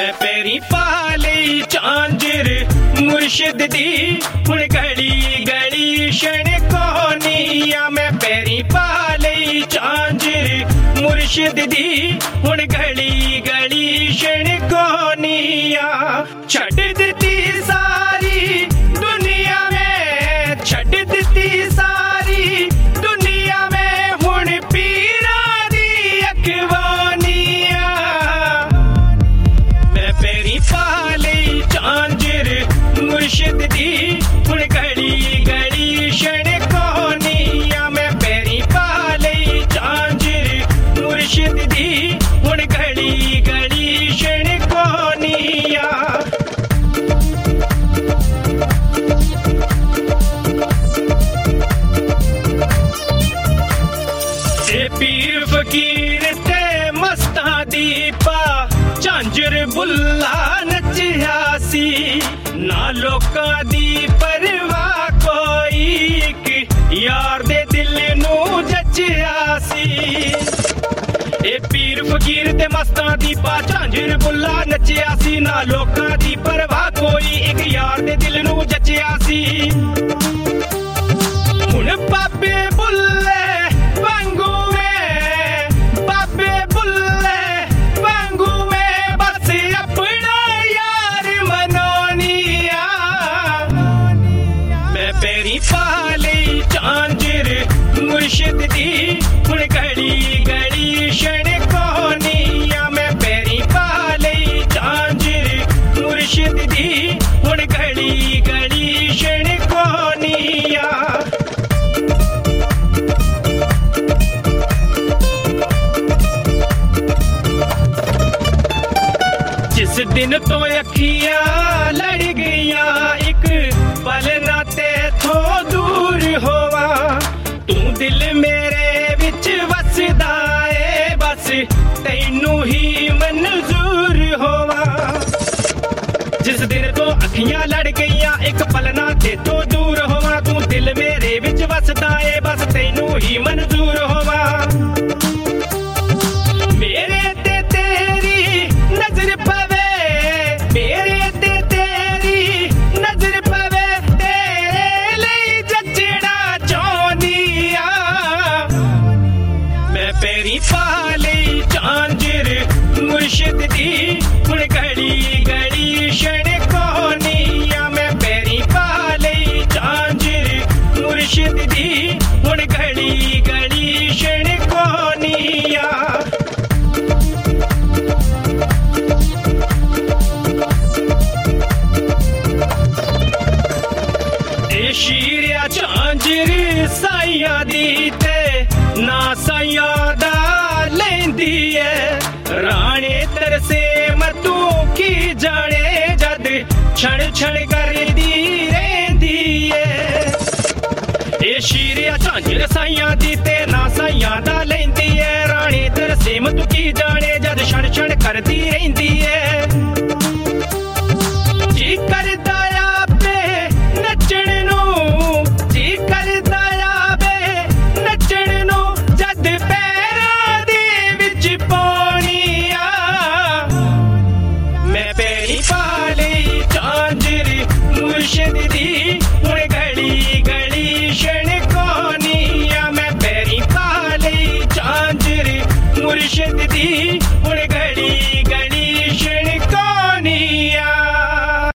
मैं पेरी पाले झांझर मुर्शिद दी हुण गली गली शण कोनिया। मैं पेरी पाले झांझर मुर्शिद दी हुण गली गली शण कोनिया। छड़ दिती सारी दुनिया में, छड़ दिती सारी दुनिया में हुण पीरा दी अखवानिया। मैं पेरी पाले झांझर मुर्शिद दी हुण गली गली शण कोनिया। मैं पेरी पाले झांझर मुर्शिद दी हुण गली गली शण कोनिया। पीर फकीर ते मस्ता दीपा झांझर बुल्ला नचियासी। ना लोका दी परवाह कोई, एक यार दे दिल नू जचियासी। ए पीर फकीर ते मस्ता दीपा झांझर बुल्ला नचियासी। ना लोका दी परवाह कोई, एक यार दे दिल नू जचियासी। हुण बाबे बुल्ले वांगू पाले झांझर मुर्शिद दी हुण गली गली शण कोनिया। मैं पेरी पाले झांझर मुर्शिद दी हुण गली गली शण कोनिया। जिस दिन तो अखियां लड़ गईया, एक पल नाते थो दूर होवा। तू दिल मेरे विच वसदा ए, बस तैनू ही मंजूर होवा। जिस दिन तो अखियां लड़ गईया, एक पल नाते थो दूर होवा। तू दिल मेरे विच वसदा ए, बस तैनू ही मंजूर होवा। मेरे ते तेरी नजर पवे, मेरे ते तेरी नजर पवे, तेरे लिए जचड़ा चाहनिया। मैं पेरी पाले झांझर मुर्शिद दी हुण गली गली शण कोनिया। मैं पेरी पाले झांझर मुर्शिद दी हुण गली गली शण कोनिया। शीरिया झांझर साइया दी ते ना साइया दा लेंदी है। राणे तरसे मतू की जाने जद छड़ छड़ कर दी रेंदी है। ए शीरिया झांझर साइया दी ते ना साइया दा लेंदी है। राणे तरसे मतू की जाने जद छड़ छड़ कर दी रेंदी है। जी करदा आपे नचण नू, जी करदा आपे नचण नू, जद पैरां दे विच पाणिया। मैं पेरी पाले झांझर मुर्शिद दी हुण गली गली शण कोनिया। मैं पेरी पाले झांझर मुर्शिद दी हुण गली